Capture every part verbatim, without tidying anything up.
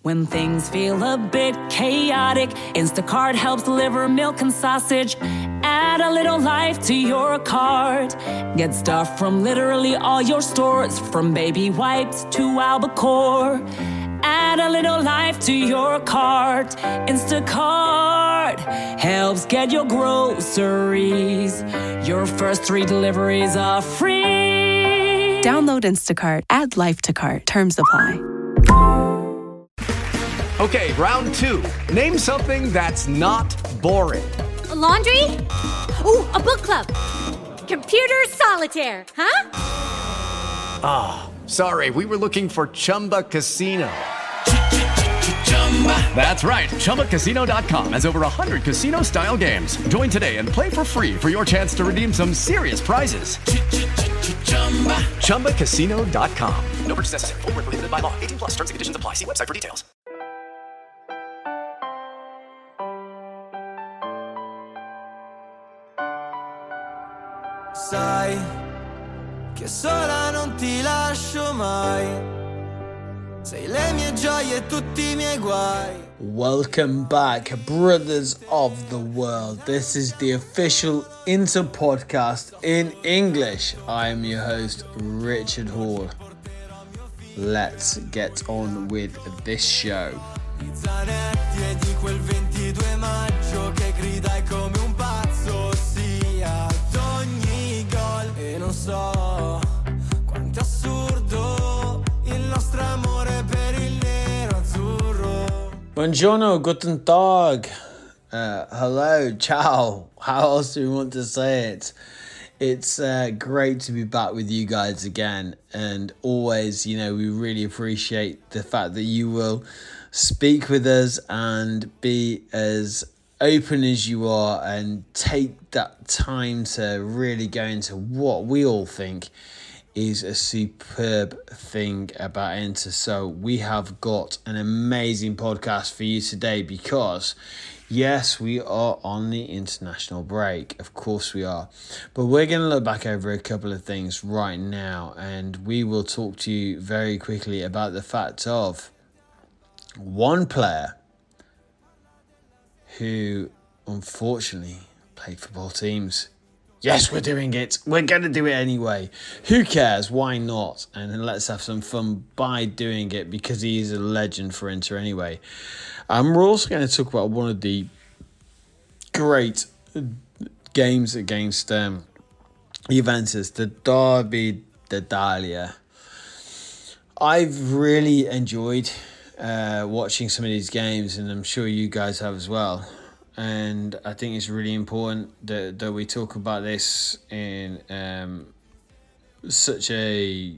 When things feel a bit chaotic, Instacart helps deliver milk and sausage. Add a little life to your cart. Get stuff from literally all your stores, from baby wipes to albacore. Add a little life to your cart. Instacart helps get your groceries. Your first three deliveries are free. Download Instacart. Add life to cart. Terms apply. Okay, round two. Name something that's not boring. A laundry? Ooh, a book club. Computer solitaire, huh? Ah, oh, sorry. We were looking for Chumba Casino. That's right. Chumba Casino dot com has over one hundred casino-style games. Join today and play for free for your chance to redeem some serious prizes. Chumba Casino dot com. No purchase necessary. Void where prohibited by law. eighteen plus. Terms and conditions apply. See website for details. Sai che sola non ti lascio mai. Sei le mie gioie e tutti I miei guai. Welcome back, brothers of the world. This is the official Inter podcast in English. I am your host, Richard Hall. Let's get on with this show. Zanetti e di quel ventidue maggio che gridai come un pazzo, sia ad ogni gol. E non so quanto è assurdo il nostro amore per il nero azzurro. Buongiorno, guten Tag, uh, hello, ciao, how else do you want to say it? It's uh, great to be back with you guys again, and always, you know, we really appreciate the fact that you will speak with us and be as open as you are and take that time to really go into what we all think is a superb thing about Inter. So we have got an amazing podcast for you today because, yes, we are on the international break. Of course we are. But we're going to look back over a couple of things right now, and we will talk to you very quickly about the fact of one player who unfortunately played for both teams. Yes, we're doing it. We're going to do it anyway. Who cares? Why not? And let's have some fun by doing it because he is a legend for Inter anyway. And we're also going to talk about one of the great games against um, Juventus, the Derby d'Italia. I've really enjoyed uh, watching some of these games, and I'm sure you guys have as well. And I think it's really important that, that we talk about this in um, such a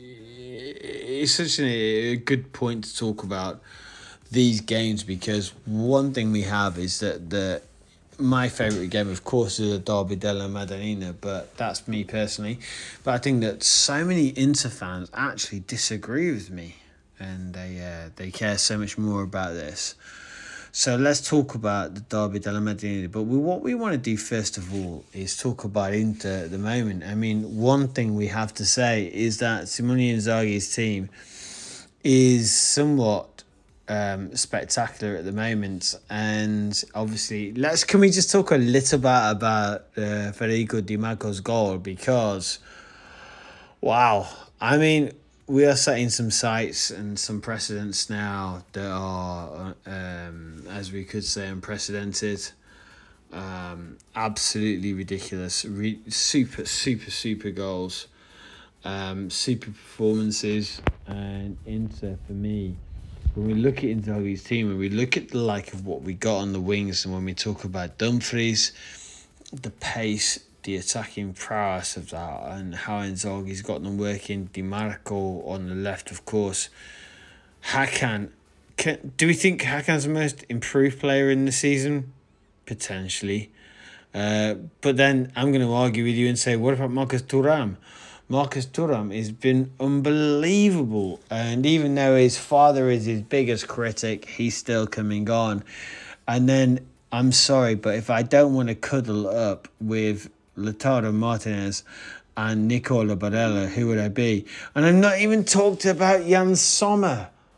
it's such a, a good point to talk about these games, because one thing we have is that the my favourite game, of course, is the Derby della Madonnina, but that's me personally. But I think that so many Inter fans actually disagree with me, and they uh, they care so much more about this. So let's talk about the Derby della Madonnina. But we, what we want to do first of all is talk about Inter at the moment. I mean, one thing we have to say is that Simone Inzaghi's team is somewhat um, spectacular at the moment. And obviously, let's can we just talk a little bit about uh, Federico Di Marco's goal? Because, wow, I mean, we are setting some sights and some precedents now that are, um, as we could say, unprecedented. Um, absolutely ridiculous. Re- super, super, super goals. Um, super performances. And Inter, for me, when we look at Inzaghi's team, when we look at the like of what we got on the wings, and when we talk about Dumfries, the pace, the attacking prowess of that, and how Inzaghi's got them working. Di Marco on the left, of course. Hakan, can, do we think Hakan's the most improved player in the season? Potentially. Uh, but then I'm going to argue with you and say, what about Marcus Thuram? Marcus Thuram has been unbelievable. And even though his father is his biggest critic, he's still coming on. And then, I'm sorry, but if I don't want to cuddle up with Lautaro Martinez and Nicola Barella, who would I be? And I've not even talked about Jan Sommer.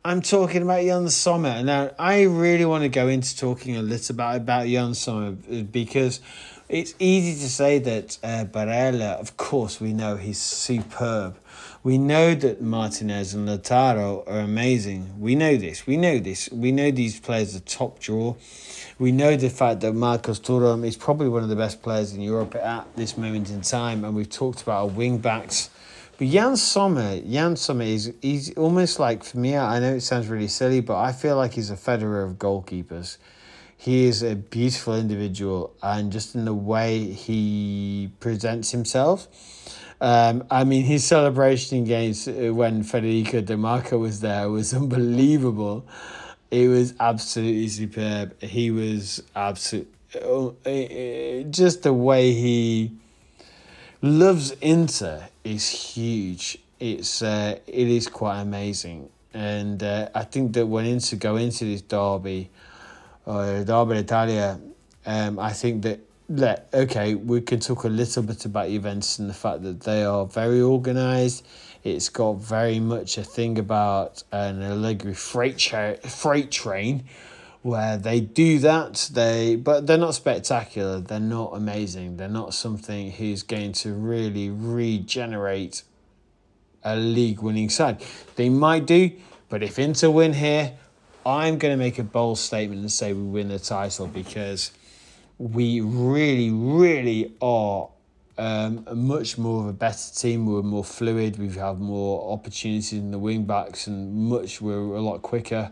I'm talking about Jan Sommer. Now, I really want to go into talking a little about, about Jan Sommer because it's easy to say that uh, Barella, of course, we know he's superb. We know that Martinez and Lautaro are amazing. We know this. We know this. We know these players are top draw. We know the fact that Marcos Thuram is probably one of the best players in Europe at this moment in time. And we've talked about our wing backs. But Jan Sommer, Jan Sommer is he's almost like, for me, I know it sounds really silly, but I feel like he's a Federer of goalkeepers. He is a beautiful individual, and just in the way he presents himself. Um, I mean, his celebration against uh, when Federico De Marco was there was unbelievable. It was absolutely superb. He was absolute, uh, uh, just the way he loves Inter is huge. It's uh, it is quite amazing, and uh, I think that when Inter go into this derby, or Derby d'Italia, um, I think that. Let, okay, we can talk a little bit about Juventus and the fact that they are very organised. It's got very much a thing about an Allegri freight tra- freight train, where they do that. They but they're not spectacular. They're not amazing. They're not something who's going to really regenerate a league-winning side. They might do, but if Inter win here, I'm going to make a bold statement and say we win the title because we really, really are um, much more of a better team. We're more fluid. We have more opportunities in the wing backs, and much we're a lot quicker.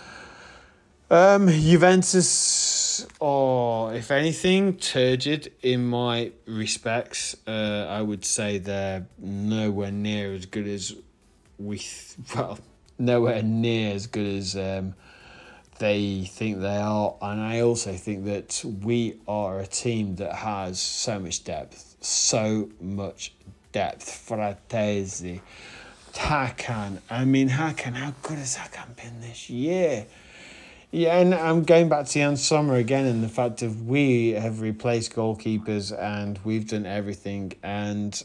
Um, Juventus are, if anything, turgid in my respects. Uh, I would say they're nowhere near as good as we. Well, nowhere near as good as. Um, They think they are, and I also think that we are a team that has so much depth, so much depth. Frattesi, Hakan. I mean, Hakan, how good has Hakan been this year? Yeah, and I'm going back to Jan Sommer again, and the fact that we have replaced goalkeepers and we've done everything, and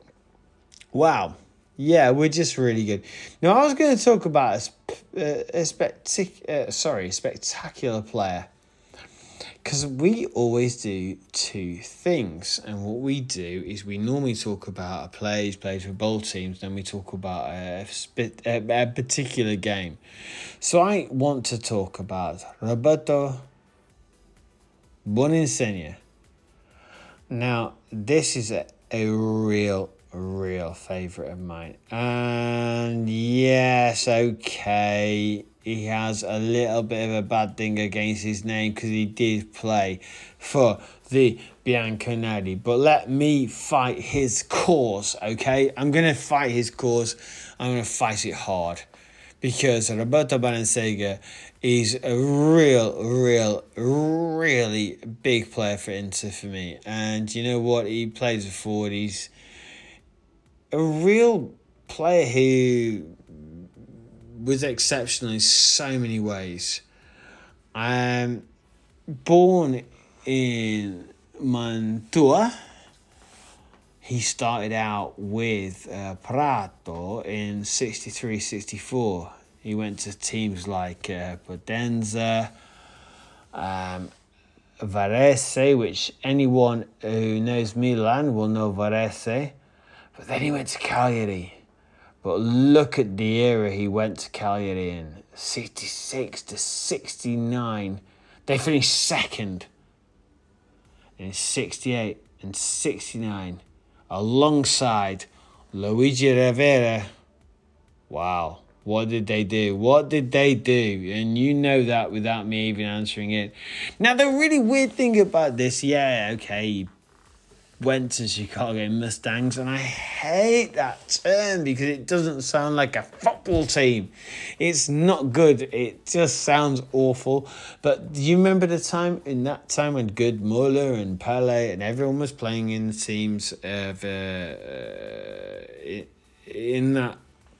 wow. Yeah, we're just really good. Now, I was going to talk about a, a, a spectac- uh, sorry, spectacular player, because we always do two things, and what we do is we normally talk about a player who's played for both teams, then we talk about a, a, a particular game. So I want to talk about Roberto Boninsegna. Now, this is a, a real real favourite of mine. And yes, okay, he has a little bit of a bad thing against his name because he did play for the Bianconeri. But let me fight his cause, okay? I'm going to fight his cause. I'm going to fight it hard. Because Roberto Boninsegna is a real, real, really big player for Inter for me. And you know what? He plays a forward. He's a real player who was exceptional in so many ways. Um, born in Mantua, he started out with uh, Prato in sixty-three sixty-four. He went to teams like uh, Potenza, um, Varese, which anyone who knows Milan will know Varese. But then he went to Cagliari. But look at the era he went to Cagliari in. sixty-six to sixty-nine. They finished second. In sixty-eight and sixty-nine. Alongside Luigi Rivera. Wow. What did they do? What did they do? And you know that without me even answering it. Now, the really weird thing about this, yeah, okay, he went to Chicago Mustangs, and I hate that term because it doesn't sound like a football team. It's not good. It just sounds awful. But do you remember the time, in that time when Gerd Müller and Pele and everyone was playing in the teams of, uh, uh, in that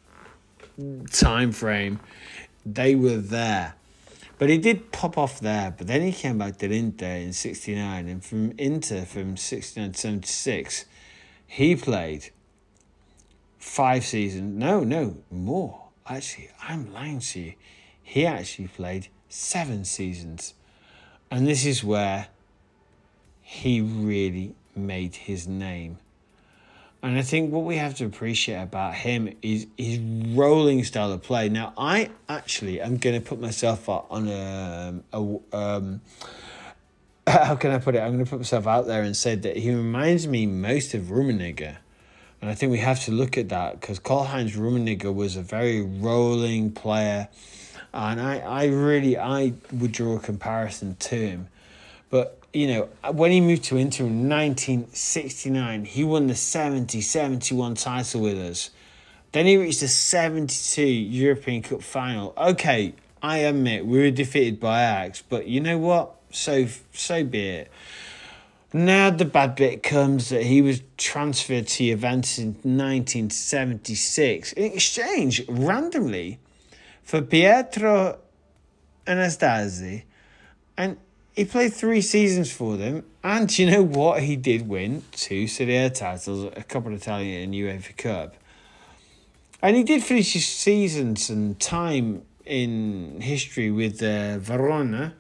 time frame, they were there. But he did pop off there, but then he came back to Inter in sixty-nine, and from Inter from sixty-nine to seventy-six, he played five seasons. No, no, more. actually, I'm lying to you. He actually played seven seasons. And this is where he really made his name. And I think what we have to appreciate about him is his rolling style of play. Now, I actually am going to put myself on a... a um, how can I put it? I'm going to put myself out there and say that he reminds me most of Rummenigge. And I think we have to look at that because Karl-Heinz Rummenigge was a very rolling player. And I, I really, I would draw a comparison to him. But, you know, when he moved to Inter in nineteen sixty-nine, he won the seventy seventy-one title with us. Then he reached the seventy-two European Cup final. Okay, I admit, we were defeated by Ajax, but you know what? So, so be it. Now the bad bit comes that he was transferred to Juventus in nineteen seventy-six in exchange, randomly, for Pietro Anastasi, and he played three seasons for them, and you know what? He did win two Serie A titles, a couple of Italian and UEFA Cup. And he did finish his seasons and time in history with uh, Verona,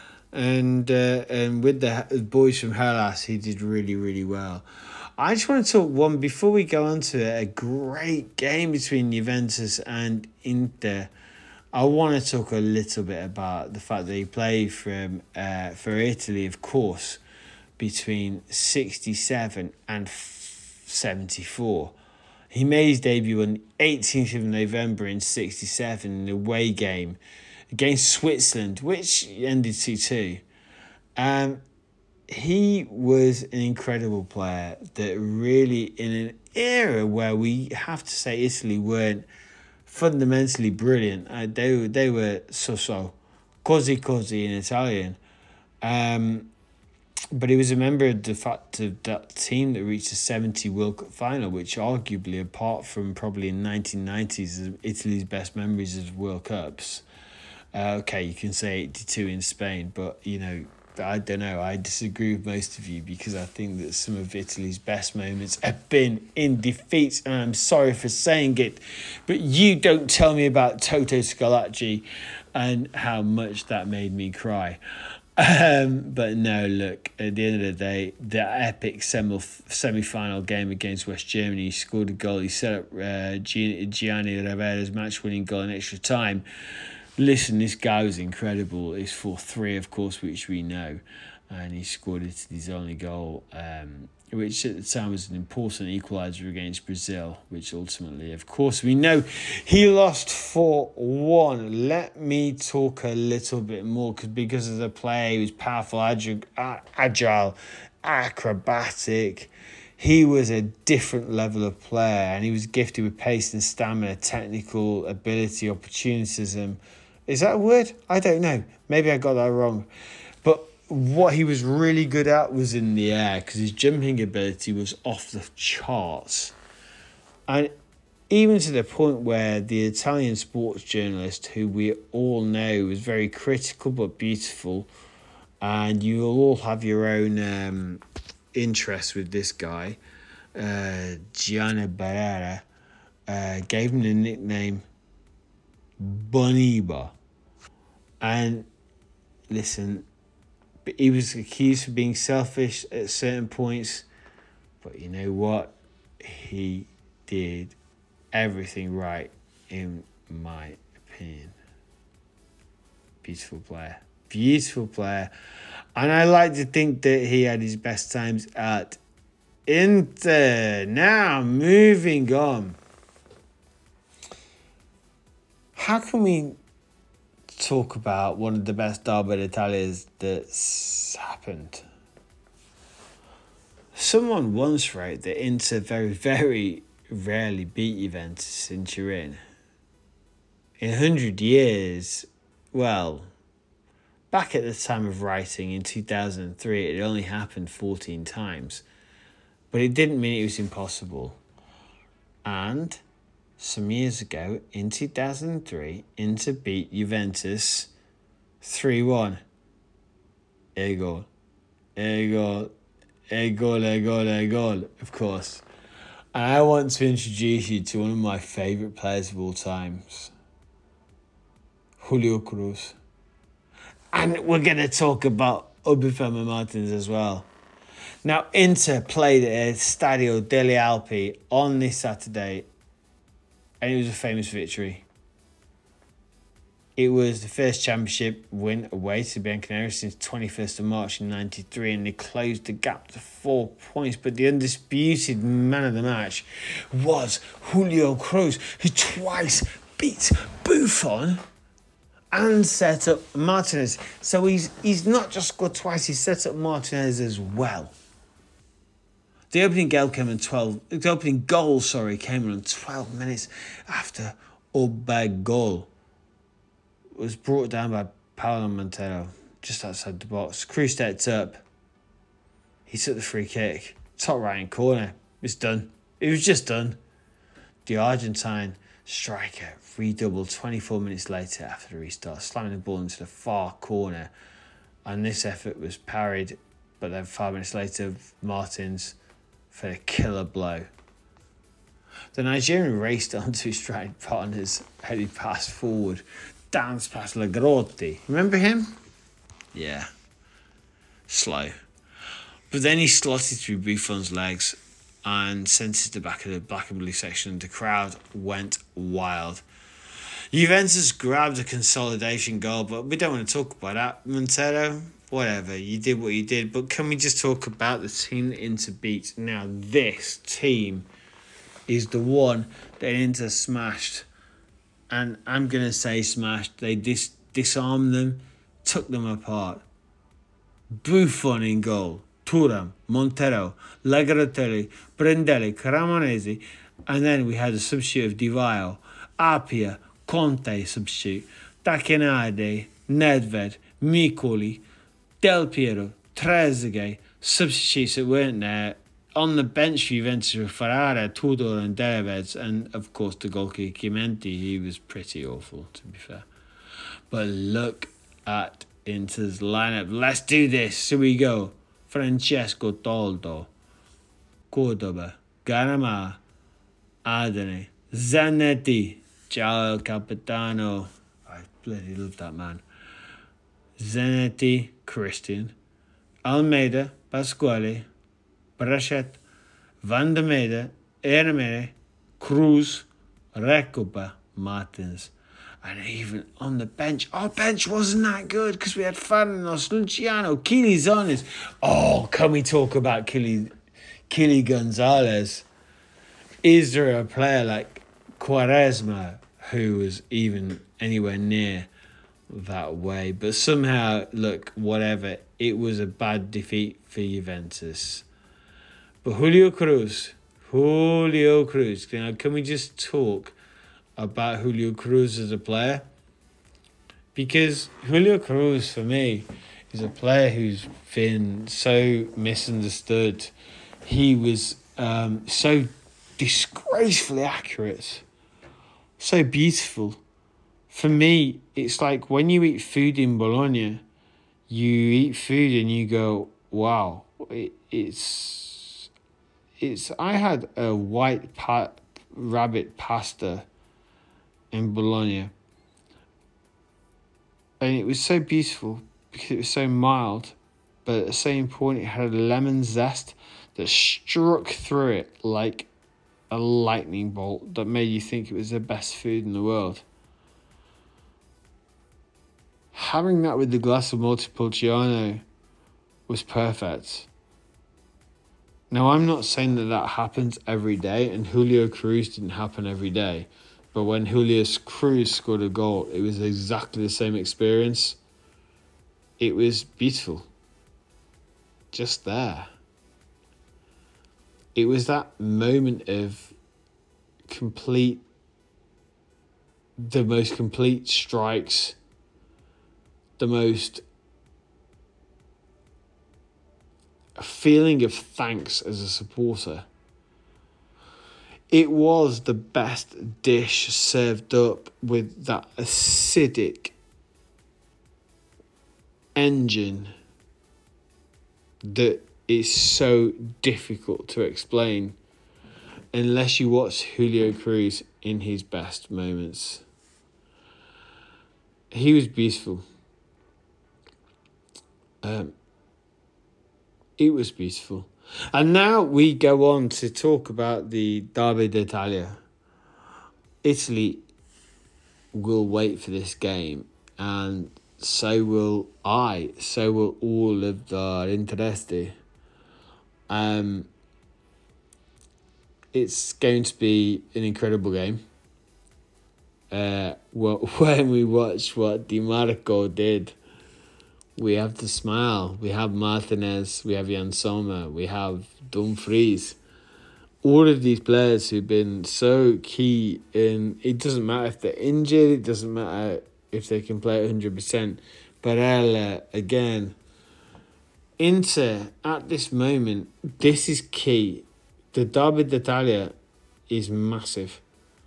and uh, and with the boys from Hellas, he did really, really well. I just want to talk one, before we go on to it, a great game between Juventus and Inter. I want to talk a little bit about the fact that he played from uh, for Italy, of course, between sixty-seven and seventy-four. He made his debut on the eighteenth of November in sixty-seven in an away game against Switzerland, which ended two two. Um, he was an incredible player that really, in an era where we have to say Italy weren't fundamentally brilliant. Uh, they, they were so-so, così così in Italian. Um, but he was a member of the fact of that team that reached the seventy World Cup final, which arguably, apart from probably in nineteen nineties, is Italy's best memories of World Cups. Uh, okay, you can say eighty-two in Spain, but, you know, I don't know. I disagree with most of you because I think that some of Italy's best moments have been in defeat, and I'm sorry for saying it, but you don't tell me about Toto Schillaci and how much that made me cry. Um, but no, look, at the end of the day, the epic semi semi-final game against West Germany, he scored a goal. He set up uh, Gianni Rivera's match-winning goal in extra time. Listen, this guy was incredible. It's four three, of course, which we know. And he scored it his only goal, um, which at the time was an important equaliser against Brazil, which ultimately, of course, we know he lost four one. Let me talk a little bit more, cause because of the play, he was powerful, agile, agile, acrobatic. He was a different level of player, and he was gifted with pace and stamina, technical ability, opportunism. Is that a word? I don't know. Maybe I got that wrong. But what he was really good at was in the air, because his jumping ability was off the charts. And even to the point where the Italian sports journalist, who we all know was very critical but beautiful, and you will all have your own um, interest with this guy, uh, Gianni Barrera, uh, gave him the nickname Boniba. And listen, he was accused of being selfish at certain points, but you know what? He did everything right, in my opinion. Beautiful player. Beautiful player. And I like to think that he had his best times at Inter. Now, moving on. How can we talk about one of the best Derby d'Italias that's happened? Someone once wrote that Inter very, very rarely beat Juventus in Turin. In one hundred years, well, back at the time of writing in two thousand three, it only happened fourteen times. But it didn't mean it was impossible. And some years ago, in two thousand three, Inter beat Juventus three one. A goal. A goal. A goal, a goal, a goal, of course. And I want to introduce you to one of my favourite players of all times. Julio Cruz. And we're going to talk about Obafemi Martins as well. Now, Inter played at Stadio delle Alpi on this Saturday, and it was a famous victory. It was the first championship win away to Bianconeri since twenty-first of March in ninety-three, and they closed the gap to four points. But the undisputed man of the match was Julio Cruz, who twice beat Buffon and set up Martinez. So he's he's not just scored twice, he set up Martinez as well. The opening goal came in twelve. The opening goal, sorry, came in twelve minutes after Obagol was brought down by Paulo Montero just outside the box. Cruz stepped up. He took the free kick. Top right hand corner. It was done. It was just done. The Argentine striker redoubled twenty-four minutes later after the restart, slamming the ball into the far corner. And this effort was parried, but then five minutes later, Martins for a killer blow. The Nigerian raced onto his strike partner's headed pass forward, dance past Lagrotti. Remember him? Yeah. Slow. But then he slotted through Buffon's legs and sent it to the back of the black and blue section. The crowd went wild. Juventus grabbed a consolidation goal, but we don't want to talk about that. Montero, whatever, you did what you did. But can we just talk about the team that Inter beat? Now, this team is the one that Inter smashed. And I'm going to say smashed. They dis- disarmed them, took them apart. Buffon in goal. Thuram, Montero, Lagrotelli, Prandelli, Cremonese. And then we had a substitute of Di Vaio, Apia, Conte substitute, Takenade, Nedved, Micoli, Del Piero, Trezeguet, substitutes that weren't there. On the bench for Juventus were Ferrara, Tudor and Dereves, and of course the goalkeeper Chimenti. He was pretty awful, to be fair. But look at Inter's lineup. Let's do this. Here we go. Francesco Toldo, Cordoba, Garamà, Adane, Zanetti, Ciao Capitano. I bloody love that man. Zanetti, Christian, Almeida, Pasquale, Brachet, Van der Mede, Ermere, Cruz, Recoba, Martins. And even on the bench, our bench wasn't that good because we had Farnos, Luciano, Kili Zonis. Oh, can we talk about Kili, Kili Gonzalez? Is there a player like Quaresma who was even anywhere near that way? But somehow, look, whatever, it was a bad defeat for Juventus. But Julio Cruz, Julio Cruz, now can we just talk about Julio Cruz as a player? Because Julio Cruz, for me, is a player who's been so misunderstood. He was um, so disgracefully accurate, so beautiful. For me, it's like when you eat food in Bologna, you eat food and you go, wow, it, it's... It's. I had a white pa- rabbit pasta in Bologna, and it was so beautiful because it was so mild, but at the same point it had a lemon zest that struck through it like a lightning bolt that made you think it was the best food in the world. Having that with the glass of Montepulciano was perfect. Now, I'm not saying that that happens every day, and Julio Cruz didn't happen every day. But when Julio Cruz scored a goal, it was exactly the same experience. It was beautiful. Just there. It was that moment of complete, the most complete strikes, the most a feeling of thanks as a supporter. It was the best dish served up with that acidic engine that is so difficult to explain unless you watch Julio Cruz in his best moments. he was beautiful. Um, it was beautiful. And now we go on to talk about the Derby d'Italia. Italy will wait for this game, and so will I, so will all of the Interesti. Um, it's going to be an incredible game. Uh, well, when we watch what Di Marco did, we have to smile. We have Martinez, we have Jan Sommer, we have Dumfries. All of these players who've been so key in, it doesn't matter if they're injured, it doesn't matter if they can play one hundred percent. Barella, again. Inter, at this moment, this is key. The Derby d'Italia is massive.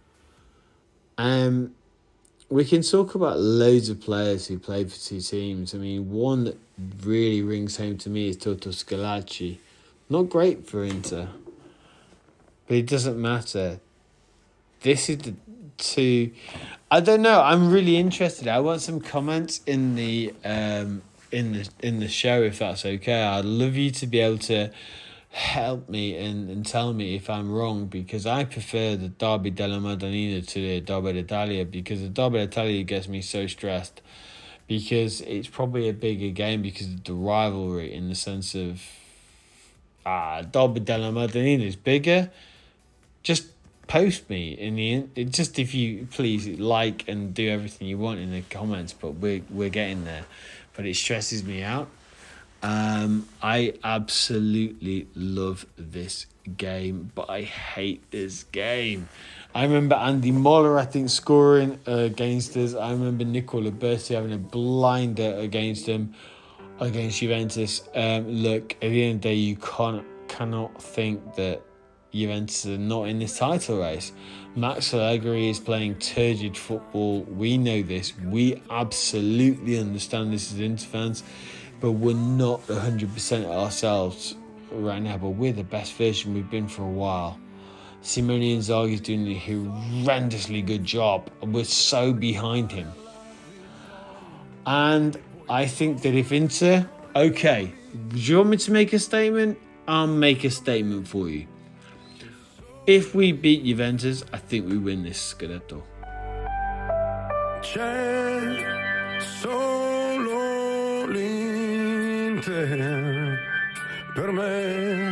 Um, we can talk about loads of players who played for two teams. I mean, one that really rings home to me is Toto Schillaci. Not great for Inter, but it doesn't matter. This is the two... I don't know. I'm really interested. I want some comments in the um in the in the show, if that's okay. I'd love you to be able to help me and, and tell me if I'm wrong, because I prefer the Derby della Madonnina to the Derby d'Italia, because the Derby d'Italia gets me so stressed, because it's probably a bigger game because of the rivalry, in the sense of ah Derby della Madonnina is bigger. Just post me in the just if you please like and do everything you want in the comments, but we're we're getting there. But it stresses me out. Um, I absolutely love this game, but I hate this game. I remember Andy Moller, I think, scoring uh, against us. I remember Nicola Berti having a blinder against him, against Juventus. Um, look, at the end of the day, you can't cannot think that Juventus are not in this title race. Max Allegri is playing turgid football. We know this. We absolutely understand this as Inter fans, but we're not one hundred percent ourselves right now. But we're the best version we've been for a while. Simone Inzaghi is doing a horrendously good job, and we're so behind him. And I think that if Inter, okay, do you want me to make a statement? I'll make a statement for you. If we beat Juventus, I think we win this Scudetto. C'è solo l'Inter per me,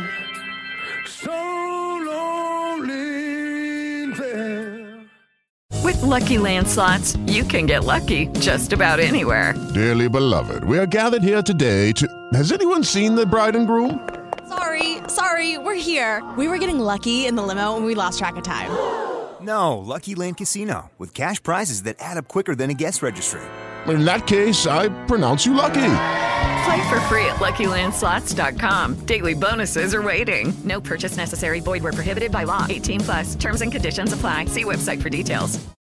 solo l'Inter. With Lucky Land Slots, you can get lucky just about anywhere. Dearly beloved, we are gathered here today to... Has anyone seen the bride and groom? Sorry, sorry, we're here. We were getting lucky in the limo and we lost track of time. No, Lucky Land Casino, with cash prizes that add up quicker than a guest registry. In that case, I pronounce you lucky. Play for free at Lucky Land Slots dot com. Daily bonuses are waiting. No purchase necessary. Void where prohibited by law. eighteen plus. Terms and conditions apply. See website for details.